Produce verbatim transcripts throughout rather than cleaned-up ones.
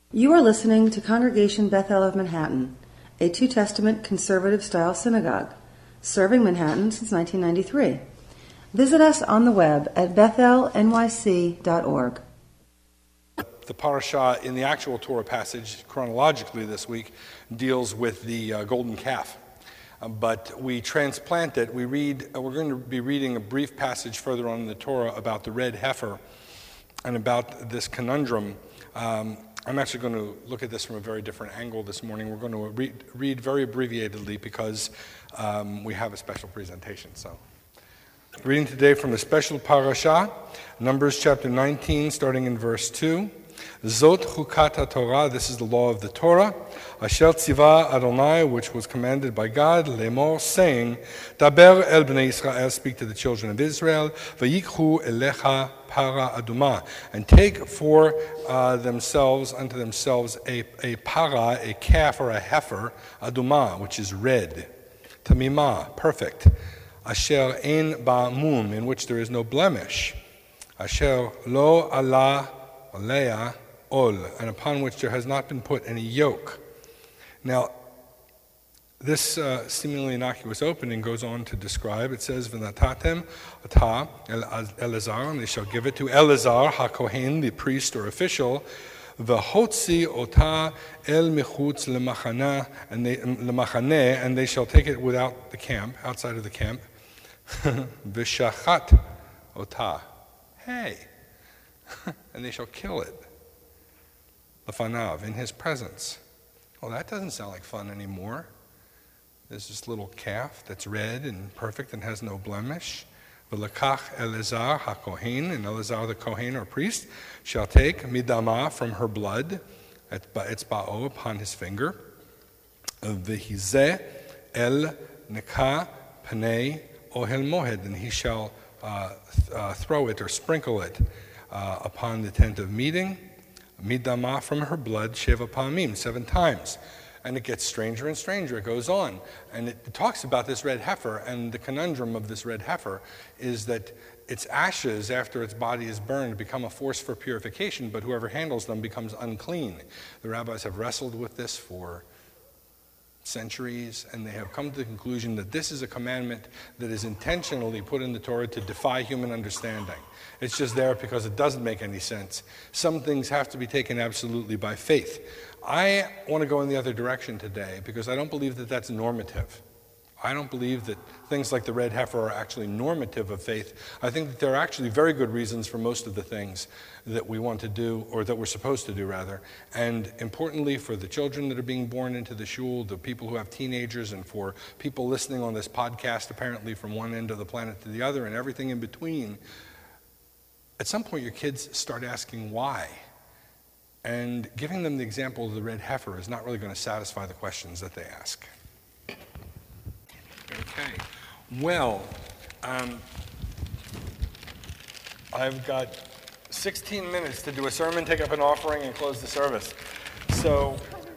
You are listening to Congregation Bethel of Manhattan, a Two Testament conservative-style synagogue, serving Manhattan since nineteen ninety-three. Visit us on the web at bethel n y c dot org. The parasha in the actual Torah passage, chronologically this week, deals with the uh, golden calf. Uh, but we transplant it. We read. Uh, we're going to be reading a brief passage further on in the Torah about the red heifer and about this conundrum. Um, I'm actually going to look at this from a very different angle this morning. We're going to read, read very abbreviatedly because um, we have a special presentation. So, reading today from a special parasha, Numbers chapter nineteen, starting in verse two. Zot chukat Torah, this is the law of the Torah. Asher tziva Adonai, which was commanded by God, lemor, saying, Daber el bnei Israel, speak to the children of Israel, vayikhu elecha para aduma, and take for uh, themselves, unto themselves, a, a para, a calf or a heifer, aduma, which is red, tamima, perfect, asher ein ba mum, in which there is no blemish, asher lo ala Alea ol, and upon which there has not been put any yoke. Now, this uh, seemingly innocuous opening goes on to describe, it says, V'natatem ata Elazar, and they shall give it to Elazar, HaKohen, the priest or official, V'hotzi ota el mechutz lemachana, and they, lemachane, and they shall take it without the camp, outside of the camp, V'shachat ota, hey, and they shall kill it, lefanav, in his presence. Well, that doesn't sound like fun anymore. There's this little calf that's red and perfect and has no blemish. V'lekach Elazar haKohen, and Elazar the Kohen or priest shall take midama from her blood, its ba'o, upon his finger. V'hizeh el neka panei ohel mohed, and he shall uh, th- uh, throw it or sprinkle it Uh, upon the tent of meeting, midama, from her blood, sheva pamim, seven times. And it gets stranger and stranger, it goes on. And it, it talks about this red heifer, and the conundrum of this red heifer is that its ashes, after its body is burned, become a force for purification, but whoever handles them becomes unclean. The rabbis have wrestled with this for centuries, and they have come to the conclusion that this is a commandment that is intentionally put in the Torah to defy human understanding. It's just there because it doesn't make any sense. Some things have to be taken absolutely by faith. I want to go in the other direction today because I don't believe that that's normative. I don't believe that things like the red heifer are actually normative of faith. I think that there are actually very good reasons for most of the things that we want to do, or that we're supposed to do, rather. And importantly, for the children that are being born into the shul, the people who have teenagers, and for people listening on this podcast, apparently from one end of the planet to the other, and everything in between, at some point your kids start asking why. And giving them the example of the red heifer is not really going to satisfy the questions that they ask. Okay, well, um, I've got sixteen minutes to do a sermon, take up an offering, and close the service. So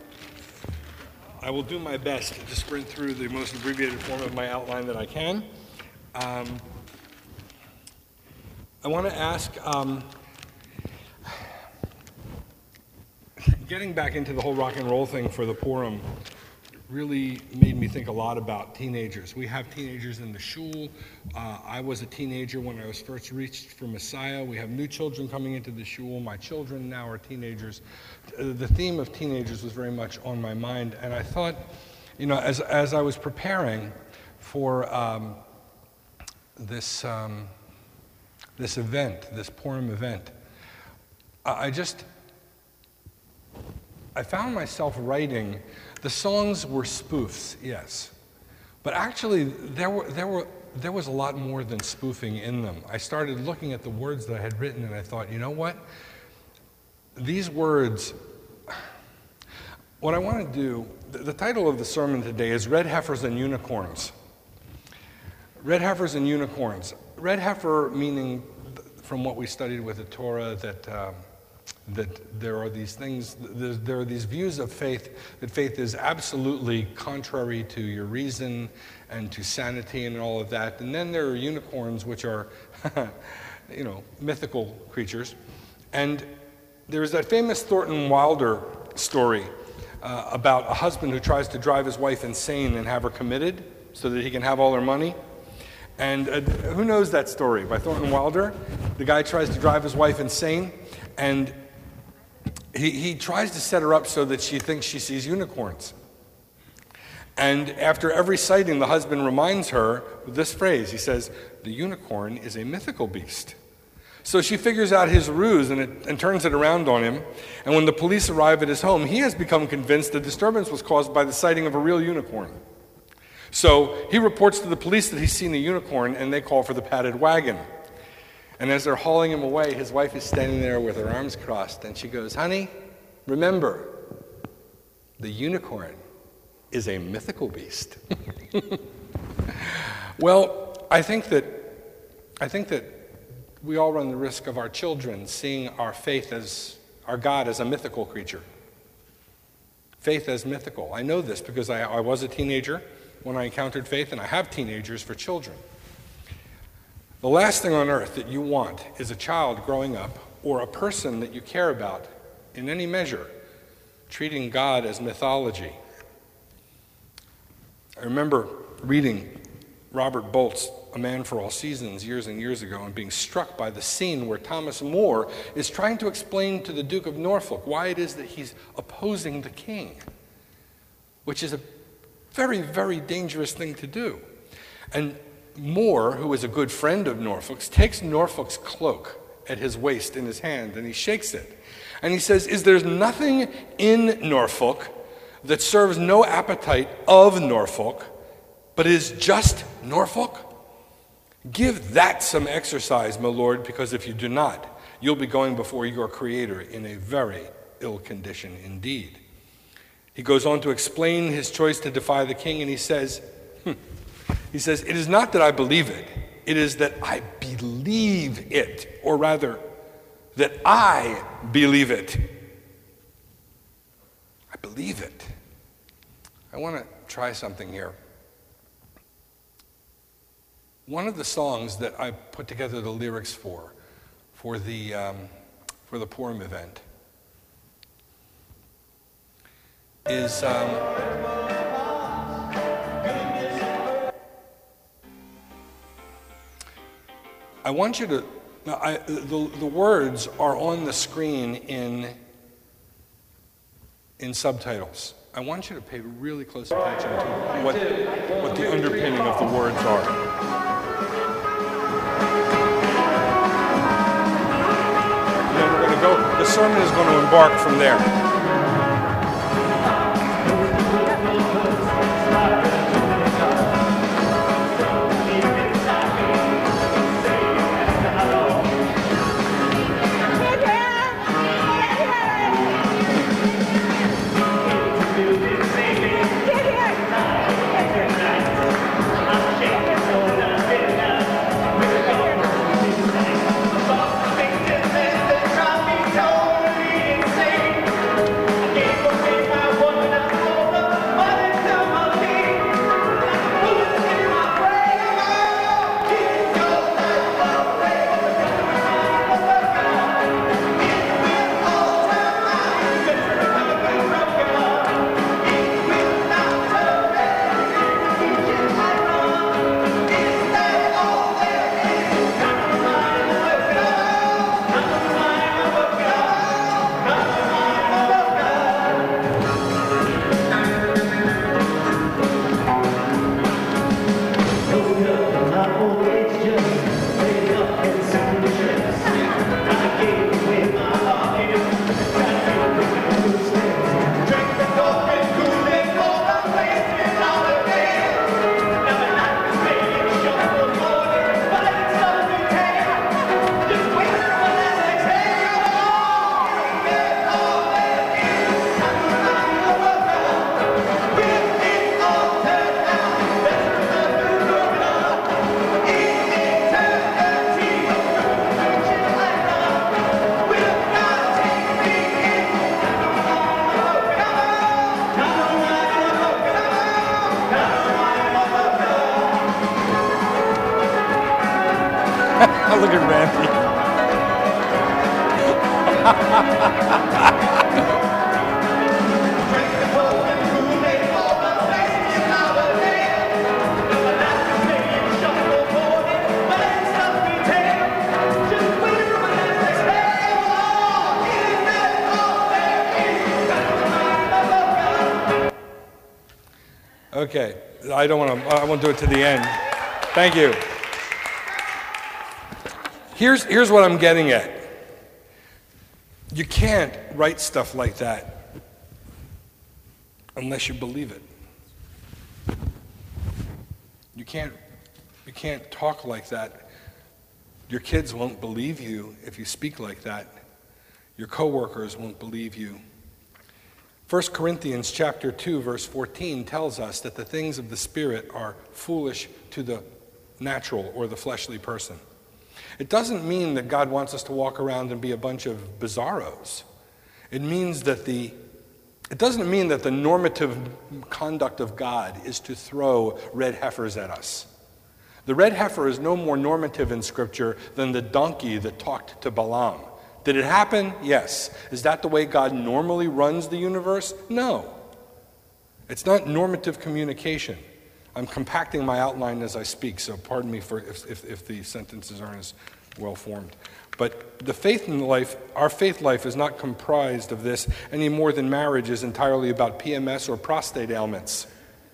I will do my best to sprint through the most abbreviated form of my outline that I can. Um, I want to ask, um, getting back into the whole rock and roll thing for the Purim really made me think a lot about teenagers. We have teenagers in the shul. Uh, I was a teenager when I was first reached for Messiah. We have new children coming into the shul. My children now are teenagers. Uh, the theme of teenagers was very much on my mind, and I thought, you know, as as I was preparing for um, this um, this event, this Purim event, I, I just I found myself writing. The songs were spoofs, yes, but actually there were there were there was a lot more than spoofing in them. I started looking at the words that I had written, and I thought, you know what? These words. What I want to do. The, the title of the sermon today is "Red Heifers and Unicorns." Red heifers and unicorns. Red heifer meaning, from what we studied with the Torah, that. Um, that there are these things, there are these views of faith, that faith is absolutely contrary to your reason and to sanity and all of that. And then there are unicorns, which are, you know, mythical creatures. And there's that famous Thornton Wilder story uh, about a husband who tries to drive his wife insane and have her committed so that he can have all her money. And uh, who knows that story? By Thornton Wilder. The guy tries to drive his wife insane, and he, he tries to set her up so that she thinks she sees unicorns. And after every sighting, the husband reminds her with this phrase. He says, "The unicorn is a mythical beast." So she figures out his ruse and, it, and turns it around on him. And when the police arrive at his home, he has become convinced the disturbance was caused by the sighting of a real unicorn. So he reports to the police that he's seen a unicorn, and they call for the padded wagon. And as they're hauling him away, his wife is standing there with her arms crossed, and she goes, "Honey, remember, the unicorn is a mythical beast." Well, I think that I think that we all run the risk of our children seeing our faith as our God as a mythical creature. Faith as mythical. I know this because I, I was a teenager when I encountered faith, and I have teenagers for children. The last thing on earth that you want is a child growing up, or a person that you care about in any measure, treating God as mythology. I remember reading Robert Bolt's A Man for All Seasons years and years ago, and being struck by the scene where Thomas More is trying to explain to the Duke of Norfolk why it is that he's opposing the king, which is a very, very dangerous thing to do. And More, who is a good friend of Norfolk's, takes Norfolk's cloak at his waist in his hand, and he shakes it. And he says, "Is there nothing in Norfolk that serves no appetite of Norfolk, but is just Norfolk? Give that some exercise, my lord, because if you do not, you'll be going before your Creator in a very ill condition indeed." He goes on to explain his choice to defy the king, and he says, hmm, he says, "It is not that I believe it, it is that I believe it, or rather, that I believe it." I believe it. I want to try something here. One of the songs that I put together the lyrics for, for the um, for the Purim event, is um, I want you to. I, the the words are on the screen in in subtitles. I want you to pay really close attention to what what the underpinning of the words are. And then we're going to go. The sermon is going to embark from there. Look at Randy. Okay, I don't want to, I won't do it to the end. Thank you. Here's, here's what I'm getting at. You can't write stuff like that unless you believe it. You can't, you can't talk like that. Your kids won't believe you if you speak like that. Your coworkers won't believe you. First Corinthians chapter two, verse fourteen tells us that the things of the Spirit are foolish to the natural or the fleshly person. It doesn't mean that God wants us to walk around and be a bunch of bizarros. It means that the, it doesn't mean that the normative conduct of God is to throw red heifers at us. The red heifer is no more normative in Scripture than the donkey that talked to Balaam. Did it happen? Yes. Is that the way God normally runs the universe? No. It's not normative communication. I'm compacting my outline as I speak, so pardon me for if, if, if the sentences aren't as well formed. But the faith in life, our faith life is not comprised of this any more than marriage is entirely about P M S or prostate ailments.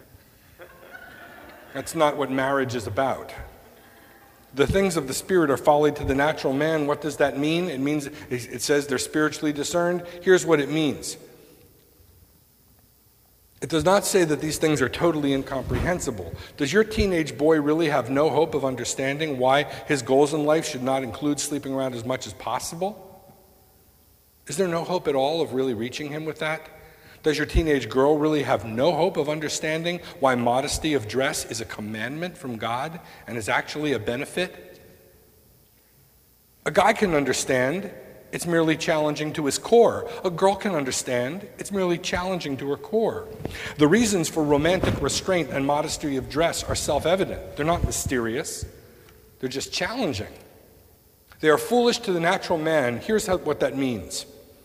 That's not what marriage is about. The things of the Spirit are folly to the natural man. What does that mean? It means, it says they're spiritually discerned. Here's what it means. It does not say that these things are totally incomprehensible. Does your teenage boy really have no hope of understanding why his goals in life should not include sleeping around as much as possible? Is there no hope at all of really reaching him with that? Does your teenage girl really have no hope of understanding why modesty of dress is a commandment from God and is actually a benefit? A guy can understand. It's merely challenging to his core. A girl can understand. It's merely challenging to her core. The reasons for romantic restraint and modesty of dress are self-evident. They're not mysterious. They're just challenging. They are foolish to the natural man. Here's how, what that means.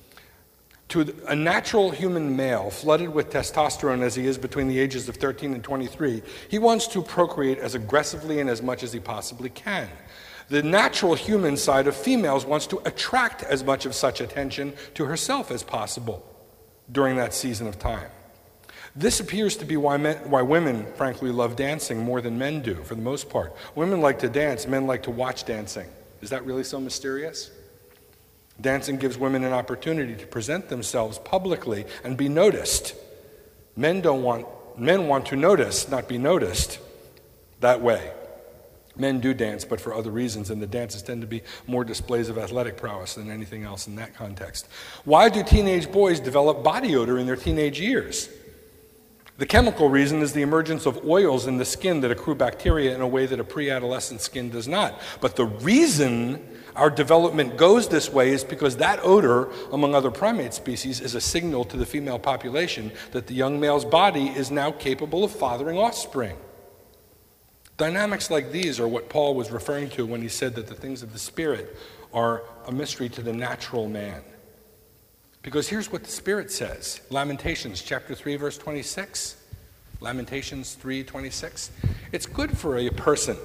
To a natural human male flooded with testosterone as he is between the ages of thirteen and twenty-three, he wants to procreate as aggressively and as much as he possibly can. The natural human side of females wants to attract as much of such attention to herself as possible during that season of time. This appears to be why, men, why women, frankly, love dancing more than men do, for the most part. Women like to dance, men like to watch dancing. Is that really so mysterious? Dancing gives women an opportunity to present themselves publicly and be noticed. Men don't want, men want to notice, not be noticed that way. Men do dance, but for other reasons, and the dances tend to be more displays of athletic prowess than anything else in that context. Why do teenage boys develop body odor in their teenage years? The chemical reason is the emergence of oils in the skin that accrue bacteria in a way that a pre-adolescent skin does not. But the reason our development goes this way is because that odor, among other primate species, is a signal to the female population that the young male's body is now capable of fathering offspring. Dynamics like these are what Paul was referring to when he said that the things of the Spirit are a mystery to the natural man. Because here's what the Spirit says. Lamentations chapter three, verse twenty-six. Lamentations three, twenty-six. It's good for a person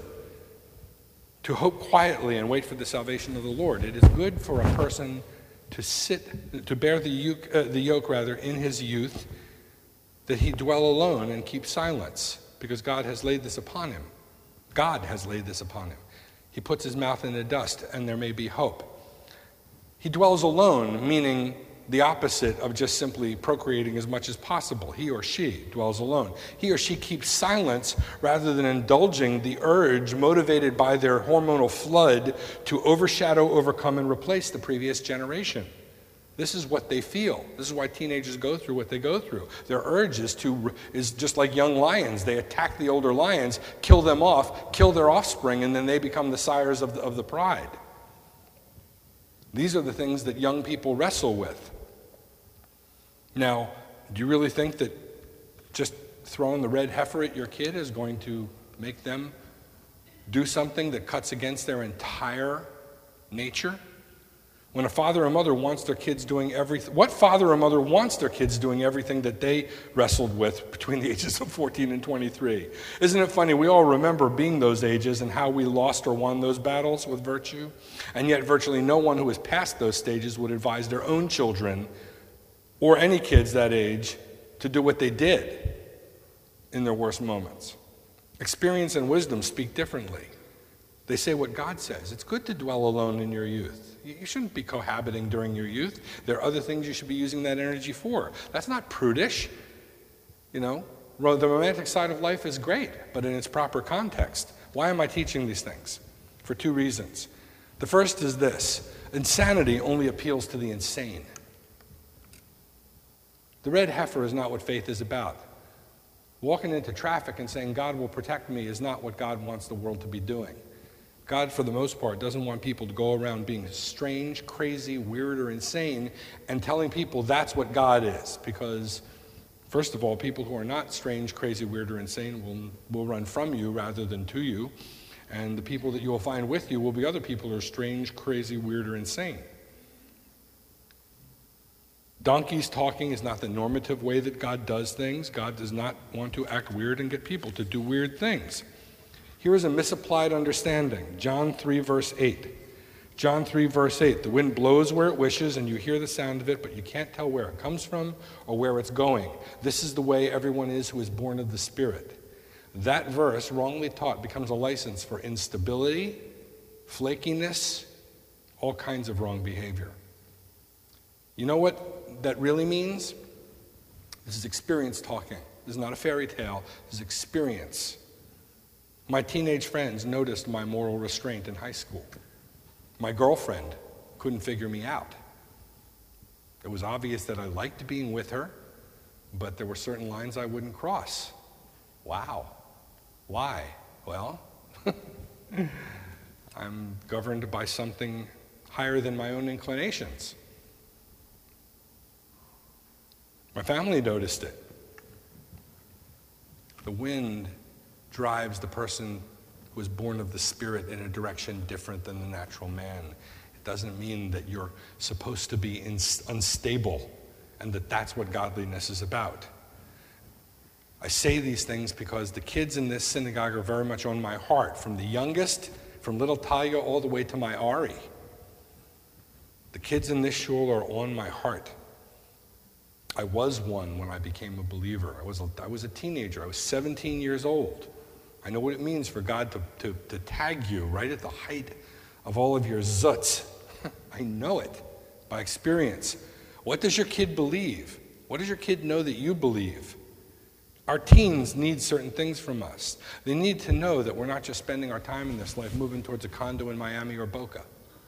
to hope quietly and wait for the salvation of the Lord. It is good for a person to sit, to bear the yoke, uh, the yoke rather, in his youth, that he dwell alone and keep silence, because God has laid this upon him. God has laid this upon him. He puts his mouth in the dust, and there may be hope. He dwells alone, meaning the opposite of just simply procreating as much as possible. He or she dwells alone. He or she keeps silence rather than indulging the urge motivated by their hormonal flood to overshadow, overcome, and replace the previous generation. This is what they feel. This is why teenagers go through what they go through. Their urge is to is just like young lions. They attack the older lions, kill them off, kill their offspring, and then they become the sires of the, of the pride. These are the things that young people wrestle with. Now, do you really think that just throwing the red heifer at your kid is going to make them do something that cuts against their entire nature? When a father or mother wants their kids doing everything, what father or mother wants their kids doing everything that they wrestled with between the ages of fourteen and twenty-three? Isn't it funny? We all remember being those ages and how we lost or won those battles with virtue. And yet virtually no one who has passed those stages would advise their own children or any kids that age to do what they did. in their worst moments. Experience and wisdom speak differently. They say what God says. It's good to dwell alone in your youth. You shouldn't be cohabiting during your youth. There are other things you should be using that energy for. That's not prudish. You know, the romantic side of life is great, but in its proper context. Why am I teaching these things? For two reasons. The first is this: insanity only appeals to the insane. The red heifer is not what faith is about. Walking into traffic and saying God will protect me is not what God wants the world to be doing. God, for the most part, doesn't want people to go around being strange, crazy, weird, or insane and telling people that's what God is. Because, first of all, people who are not strange, crazy, weird, or insane will, will run from you rather than to you. And the people that you will find with you will be other people who are strange, crazy, weird, or insane. Donkeys talking is not the normative way that God does things. God does not want to act weird and get people to do weird things. Here is a misapplied understanding. John three, verse eight. John three, verse eight. The wind blows where it wishes, and you hear the sound of it, but you can't tell where it comes from or where it's going. This is the way everyone is who is born of the Spirit. That verse, wrongly taught, becomes a license for instability, flakiness, all kinds of wrong behavior. You know what that really means? This is experience talking. This is not a fairy tale. This is experience. My teenage friends noticed my moral restraint in high school. My girlfriend couldn't figure me out. It was obvious that I liked being with her, but there were certain lines I wouldn't cross. Wow. Why? Well, I'm governed by something higher than my own inclinations. My family noticed it. The wind drives the person who is born of the Spirit in a direction different than the natural man. It doesn't mean that you're supposed to be ins- unstable and that that's what godliness is about. I say these things because the kids in this synagogue are very much on my heart, from the youngest, from little Talia all the way to my Ari. The kids in this shul are on my heart. I was one when I became a believer. I was a, I was a teenager. I was seventeen years old. I know what it means for God to, to, to tag you right at the height of all of your zutz. I know it by experience. What does your kid believe? What does your kid know that you believe? Our teens need certain things from us. They need to know that we're not just spending our time in this life moving towards a condo in Miami or Boca.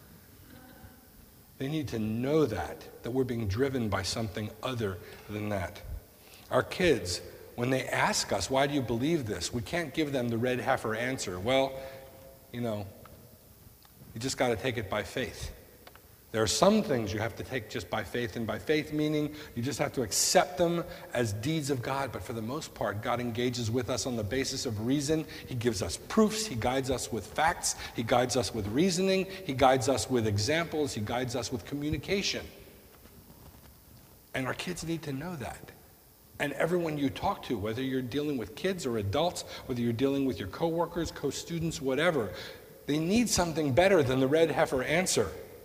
They need to know that, that we're being driven by something other than that. Our kids, when they ask us, why do you believe this? We can't give them the red heifer answer. Well, you know, you just got to take it by faith. There are some things you have to take just by faith, and by faith meaning you just have to accept them as deeds of God. But for the most part, God engages with us on the basis of reason. He gives us proofs. He guides us with facts. He guides us with reasoning. He guides us with examples. He guides us with communication. And our kids need to know that. And everyone you talk to, whether you're dealing with kids or adults, whether you're dealing with your coworkers, co-students, whatever, they need something better than the red heifer answer.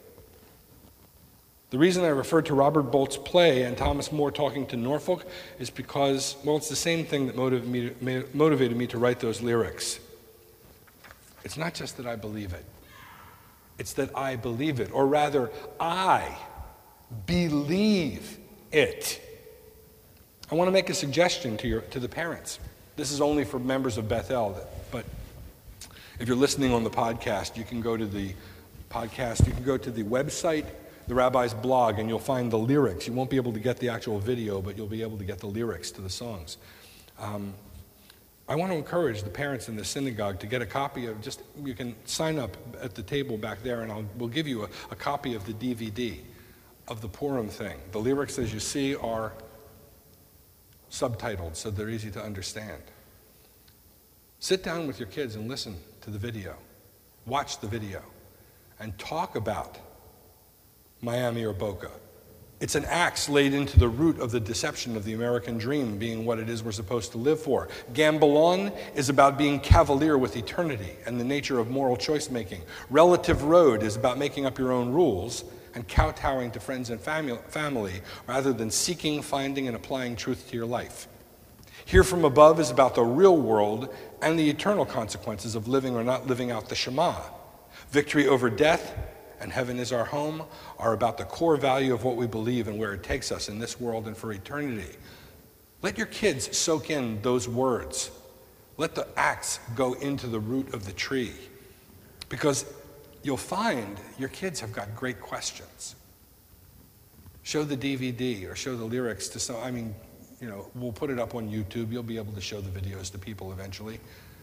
The reason I referred to Robert Bolt's play and Thomas More talking to Norfolk is because, well, it's the same thing that motivated me, motivated me to write those lyrics. It's not just that I believe it. It's that I believe it, or rather, I believe it. I want to make a suggestion to your to the parents. This is only for members of Bethel, but if you're listening on the podcast, you can go to the podcast, you can go to the website, the rabbi's blog, and you'll find the lyrics. You won't be able to get the actual video, but you'll be able to get the lyrics to the songs. Um, I want to encourage the parents in the synagogue to get a copy of, just, you can sign up at the table back there, and I'll, we'll give you a, a copy of the D V D of the Purim thing. The lyrics, as you see, are subtitled, so they're easy to understand. Sit down with your kids and listen to the video. Watch the video. And talk about Miami or Boca. It's an axe laid into the root of the deception of the American dream being what it is we're supposed to live for. Gambelon is about being cavalier with eternity and the nature of moral choice making. Relative Road is about making up your own rules and kowtowing to friends and family rather than seeking, finding, and applying truth to your life. Here from above is about the real world and the eternal consequences of living or not living out the Shema. Victory over death and heaven is our home are about the core value of what we believe and where it takes us in this world and for eternity. Let your kids soak in those words. Let the axe go into the root of the tree, because you'll find your kids have got great questions. Show the D V D or show the lyrics to some, I mean, you know, we'll put it up on YouTube. You'll be able to show the videos to people eventually.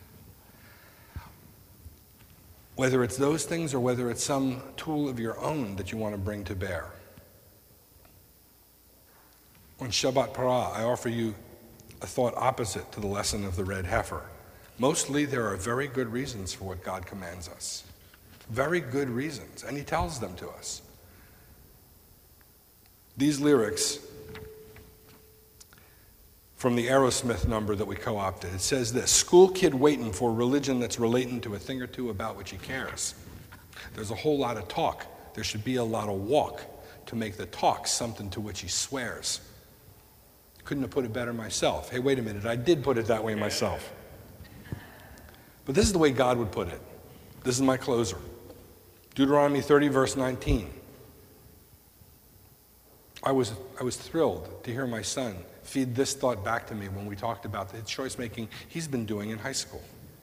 Whether it's those things or whether it's some tool of your own that you want to bring to bear. On Shabbat Parah, I offer you a thought opposite to the lesson of the red heifer. Mostly there are very good reasons for what God commands us. Very good reasons, and he tells them to us. These lyrics from the Aerosmith number that we co-opted, it says this: school kid waiting for religion that's relating to a thing or two about which he cares. There's a whole lot of talk. There should be a lot of walk to make the talk something to which he swears. Couldn't have put it better myself. Hey, wait a minute, I did put it that way myself. But this is the way God would put it. This is my closer. Deuteronomy thirty, verse nineteen. I was, I was thrilled to hear my son feed this thought back to me when we talked about the choice making he's been doing in high school.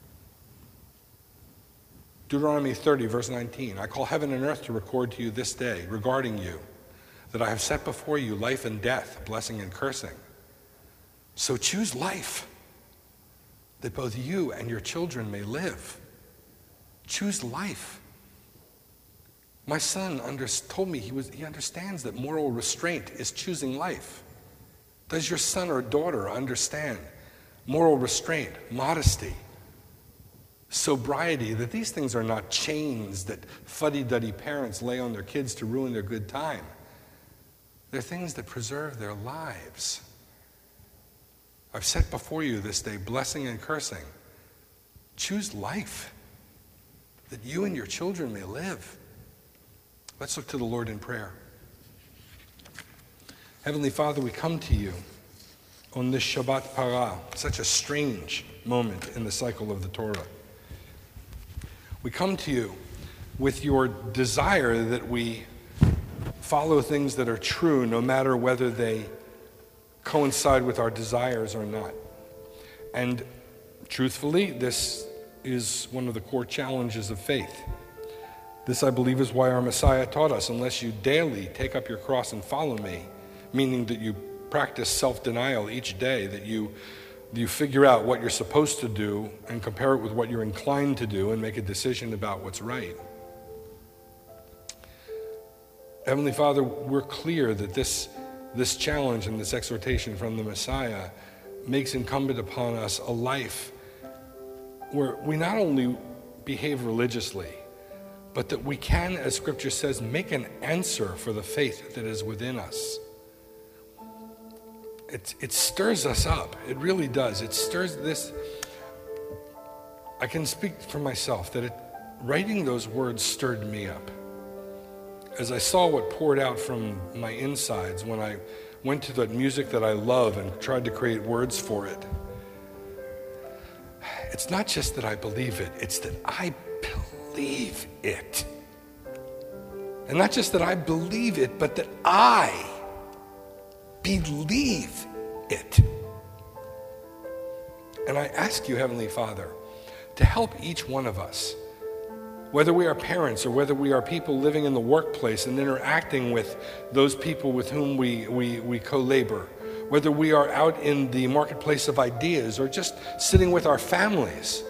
Deuteronomy thirty, verse nineteen. I call heaven and earth to record to you this day regarding you, that I have set before you life and death, blessing and cursing. So choose life, that both you and your children may live. Choose life. My son under, told me he, was, he understands that moral restraint is choosing life. Does your son or daughter understand moral restraint, modesty, sobriety, that these things are not chains that fuddy-duddy parents lay on their kids to ruin their good time? They're things that preserve their lives. I've set before you this day blessing and cursing. Choose life, that you and your children may live. Let's look to the Lord in prayer. Heavenly Father, we come to you on this Shabbat Parah, such a strange moment in the cycle of the Torah. We come to you with your desire that we follow things that are true, no matter whether they coincide with our desires or not. And truthfully, this is one of the core challenges of faith. This, I believe, is why our Messiah taught us, unless you daily take up your cross and follow me, meaning that you practice self-denial each day, that you, you figure out what you're supposed to do and compare it with what you're inclined to do and make a decision about what's right. Heavenly Father, we're clear that this, this challenge and this exhortation from the Messiah makes incumbent upon us a life where we not only behave religiously, but that we can, as Scripture says, make an answer for the faith that is within us. It, it stirs us up. It really does. It stirs this. I can speak for myself that it, writing those words stirred me up. As I saw what poured out from my insides when I went to the music that I love and tried to create words for it, it's not just that I believe it, it's that I believe it. And not just that I believe it, but that I believe it. And I ask you, Heavenly Father, to help each one of us, whether we are parents or whether we are people living in the workplace and interacting with those people with whom we, we, we co-labor, whether we are out in the marketplace of ideas or just sitting with our families.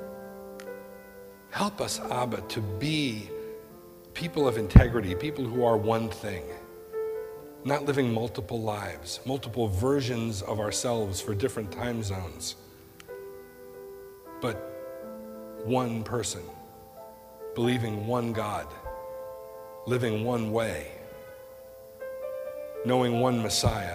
Help us, Abba, to be people of integrity, people who are one thing, not living multiple lives, multiple versions of ourselves for different time zones, but one person, believing one God, living one way, knowing one Messiah.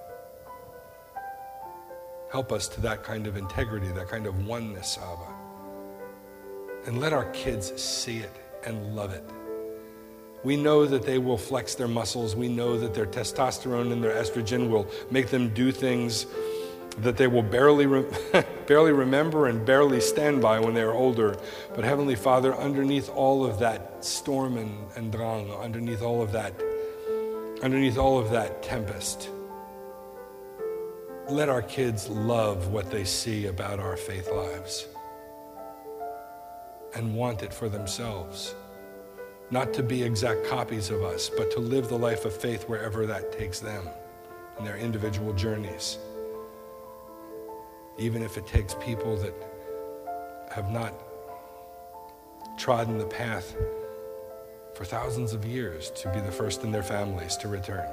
Help us to that kind of integrity, that kind of oneness, Abba. And let our kids see it and love it. We know that they will flex their muscles. We know that their testosterone and their estrogen will make them do things that they will barely, re- barely remember and barely stand by when they are older. But Heavenly Father, underneath all of that storm and, and drang, underneath all of that, underneath all of that tempest, let our kids love what they see about our faith lives and want it for themselves. Not to be exact copies of us, but to live the life of faith wherever that takes them in their individual journeys. Even if it takes people that have not trodden the path for thousands of years to be the first in their families to return.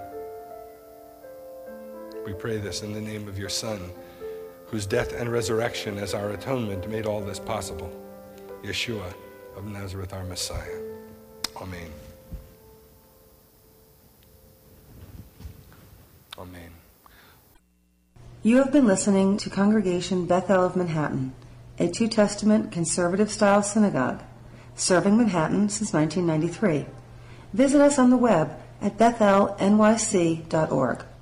We pray this in the name of your Son, whose death and resurrection as our atonement made all this possible, Yeshua of Nazareth, our Messiah. Amen. Amen. You have been listening to Congregation Bethel of Manhattan, a Two Testament conservative-style synagogue, serving Manhattan since nineteen ninety-three. Visit us on the web at bethel n y c dot org.